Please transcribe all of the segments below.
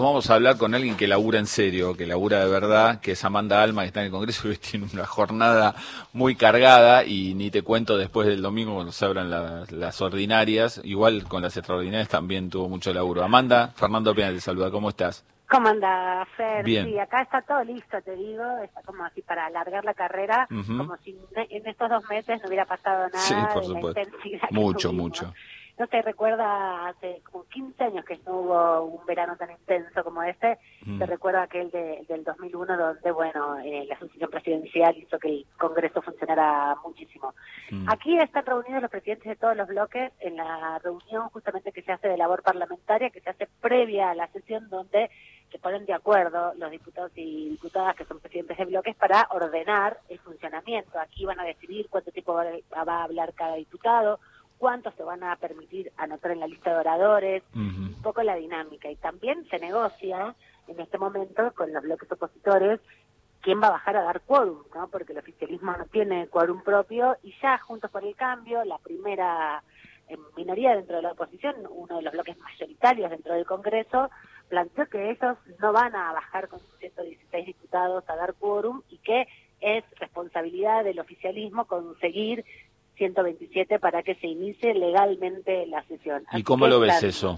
vamos a hablar con alguien que labura en serio, que labura de verdad, que es Amanda Alma, que está en el Congreso y hoy tiene una jornada muy cargada y ni te cuento después del domingo cuando se abran las ordinarias, igual con las extraordinarias también tuvo mucho laburo. Amanda, Fernando Pena te saluda, ¿cómo estás? ¿Cómo anda, Fer? Bien. Sí, acá está todo listo, te digo, está como así para alargar la carrera, como si en estos 2 meses no hubiera pasado nada Sí, por de la supuesto. intensidad que Mucho, tuvimos. mucho. No te recuerda hace como 15 años que no hubo un verano tan intenso como este. Te recuerda aquel del 2001 donde, bueno, la sucesión presidencial hizo que el Congreso funcionara muchísimo. Aquí están reunidos los presidentes de todos los bloques en la reunión justamente que se hace de labor parlamentaria, que se hace previa a la sesión donde se ponen de acuerdo los diputados y diputadas que son presidentes de bloques para ordenar el funcionamiento. Aquí van a decidir cuánto tiempo va a hablar cada diputado, cuántos se van a permitir anotar en la lista de oradores, un poco la dinámica. Y también se negocia en este momento con los bloques opositores quién va a bajar a dar quórum, ¿no? Porque el oficialismo no tiene quórum propio y ya Juntos por el Cambio, la primera minoría dentro de la oposición, uno de los bloques mayoritarios dentro del Congreso, planteó que ellos no van a bajar con sus 116 diputados a dar quórum y que es responsabilidad del oficialismo conseguir 127 para que se inicie legalmente la sesión. ¿Y cómo lo ves eso?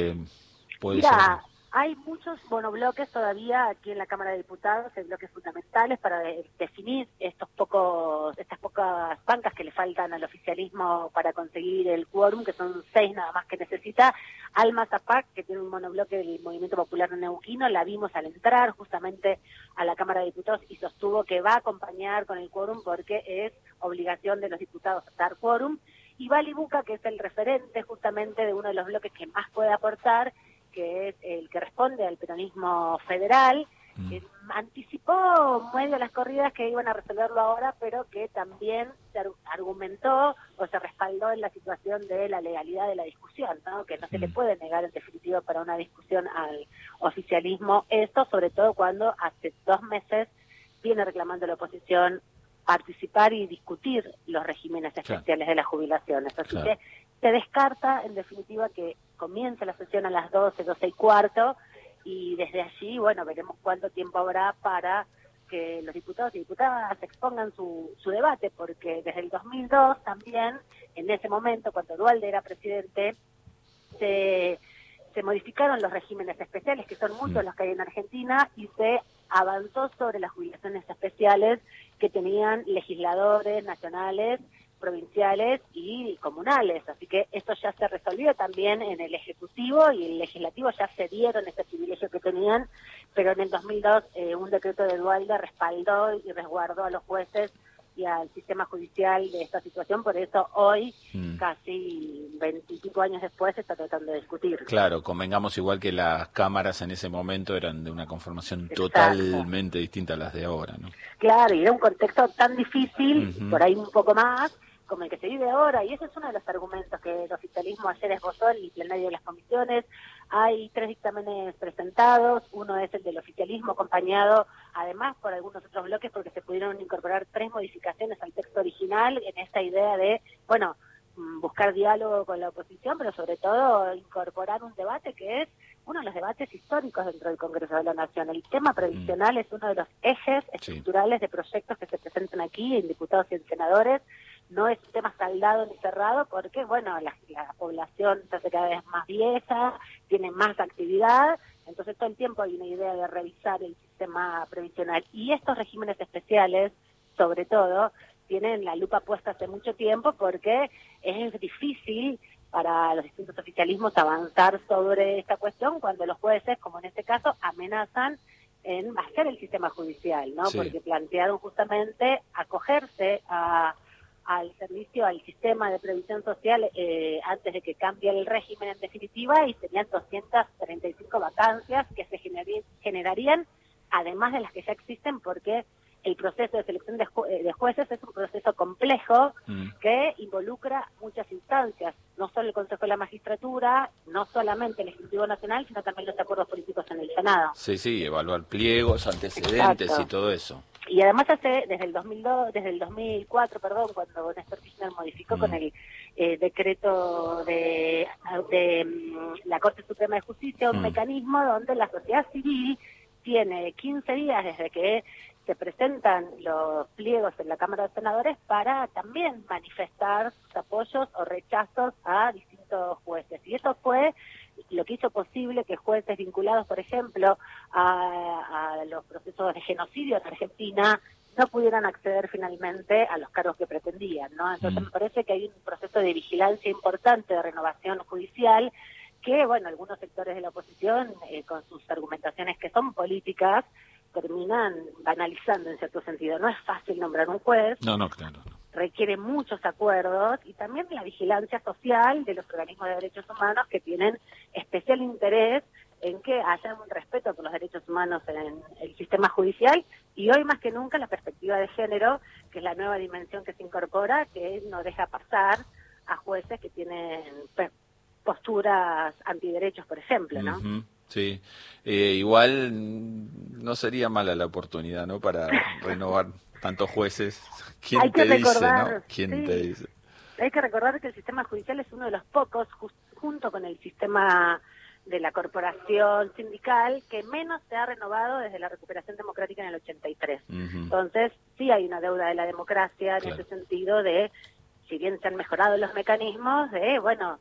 Mira, hay muchos monobloques todavía aquí en la Cámara de Diputados, hay bloques fundamentales para definir estas pocas bancas que le faltan al oficialismo para conseguir el quórum, que son 6 nada más que necesita. Alma Zapac, que tiene un monobloque del Movimiento Popular Neuquino, la vimos al entrar justamente a la Cámara de Diputados y sostuvo que va a acompañar con el quórum porque es obligación de los diputados dar quórum. Y Bali Buca, que es el referente justamente de uno de los bloques que más puede aportar, que es el que responde al peronismo federal, anticipó medio las corridas que iban a resolverlo ahora, pero que también se argumentó o se respaldó en la situación de la legalidad de la discusión, ¿no? Que no se le puede negar en definitiva para una discusión al oficialismo esto, sobre todo cuando hace 2 meses viene reclamando la oposición participar y discutir los regímenes especiales de las jubilaciones. Así que se descarta, en definitiva, que comience la sesión a las 12, 12:15, y desde allí, bueno, veremos cuánto tiempo habrá para que los diputados y diputadas expongan su debate, porque desde el 2002 también, en ese momento, cuando Duhalde era presidente, se modificaron los regímenes especiales, que son muchos los que hay en Argentina, y se avanzó sobre las jubilaciones especiales que tenían legisladores nacionales, provinciales y comunales. Así que esto ya se resolvió también en el Ejecutivo y el Legislativo ya cedieron ese privilegio que tenían, pero en el 2002 un decreto de Duhalde respaldó y resguardó a los jueces y al sistema judicial de esta situación, por eso hoy, casi 25 años después, se está tratando de discutir. Claro, convengamos igual que las cámaras en ese momento eran de una conformación totalmente distinta a las de ahora, ¿no? Claro, y era un contexto tan difícil, por ahí un poco más, como el que se vive ahora, y ese es uno de los argumentos que el oficialismo ayer esbozó en el plenario de las comisiones. Hay 3 dictámenes presentados, uno es el del oficialismo, acompañado además por algunos otros bloques, porque se pudieron incorporar 3 modificaciones al texto original en esta idea de, bueno, buscar diálogo con la oposición, pero sobre todo incorporar un debate que es uno de los debates históricos dentro del Congreso de la Nación. El tema previsional es uno de los ejes estructurales de proyectos que se presentan aquí en diputados y en senadores. No es un tema saldado ni cerrado porque, bueno, la población se hace cada vez más vieja, tiene más actividad, entonces todo el tiempo hay una idea de revisar el sistema previsional. Y estos regímenes especiales, sobre todo, tienen la lupa puesta hace mucho tiempo porque es difícil para los distintos oficialismos avanzar sobre esta cuestión cuando los jueces, como en este caso, amenazan en hacer el sistema judicial, ¿no? Porque plantearon justamente acogerse al servicio, al sistema de previsión social antes de que cambie el régimen en definitiva, y tenían 235 vacancias que se generarían, además de las que ya existen, porque el proceso de selección de jueces es un proceso complejo que involucra muchas instancias, no solo el Consejo de la Magistratura, no solamente el Ejecutivo Nacional, sino también los acuerdos políticos en el Senado. Sí, evaluar pliegos, antecedentes y todo eso. Y además desde el 2004, cuando Néstor Kirchner modificó con el decreto de la Corte Suprema de Justicia, un mecanismo donde la sociedad civil tiene 15 días desde que se presentan los pliegos en la Cámara de Senadores para también manifestar sus apoyos o rechazos a distintos jueces. Y eso fue lo que hizo posible que jueces vinculados, por ejemplo, a los procesos de genocidio en Argentina no pudieran acceder finalmente a los cargos que pretendían, ¿no? Entonces me parece que hay un proceso de vigilancia importante, de renovación judicial, que, bueno, algunos sectores de la oposición, con sus argumentaciones que son políticas, terminan banalizando en cierto sentido. No es fácil nombrar un juez. No, claro. Requiere muchos acuerdos y también la vigilancia social de los organismos de derechos humanos que tienen especial interés en que haya un respeto por los derechos humanos en el sistema judicial y hoy más que nunca la perspectiva de género, que es la nueva dimensión que se incorpora, que no deja pasar a jueces que tienen posturas antiderechos, por ejemplo, ¿no? Sí, igual no sería mala la oportunidad, ¿no? Para renovar tantos jueces. ¿Quién te dice, no? ¿Quién te dice? Hay que recordar que el sistema judicial es uno de los pocos, junto con el sistema de la corporación sindical, que menos se ha renovado desde la recuperación democrática en el 83. Entonces, sí hay una deuda de la democracia en ese sentido de, si bien se han mejorado los mecanismos, de, bueno,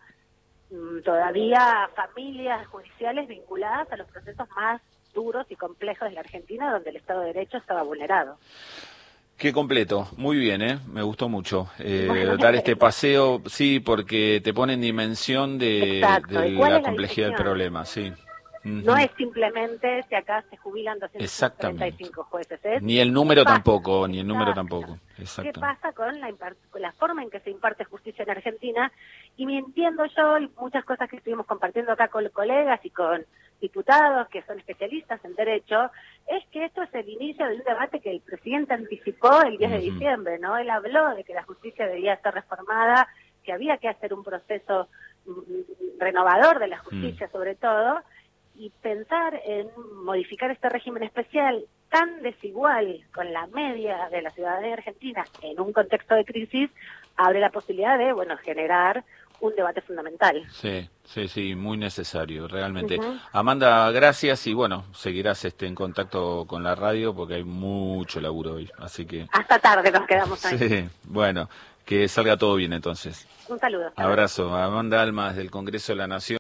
todavía familias judiciales vinculadas a los procesos más duros y complejos de la Argentina, donde el Estado de Derecho estaba vulnerado. Qué completo, muy bien, me gustó mucho dar este paseo, sí, porque te pone en dimensión de la complejidad del problema, sí. No es simplemente si acá se jubilan 235 jueces. Ni el número tampoco, tampoco. ¿Qué pasa con la forma en que se imparte justicia en Argentina? Y me entiendo yo, y muchas cosas que estuvimos compartiendo acá con colegas y con diputados que son especialistas en derecho, es que esto es el inicio de un debate que el presidente anticipó el 10 de diciembre, ¿no? Él habló de que la justicia debía ser reformada, que había que hacer un proceso renovador de la justicia sobre todo, y pensar en modificar este régimen especial tan desigual con la media de la ciudadanía argentina en un contexto de crisis, abre la posibilidad de, bueno, generar un debate fundamental. Sí, muy necesario, realmente. Amanda, gracias y bueno, seguirás en contacto con la radio porque hay mucho laburo hoy, así que... Hasta tarde nos quedamos ahí. Sí, bueno, que salga todo bien entonces. Un saludo. Abrazo. Amanda Almas del Congreso de la Nación.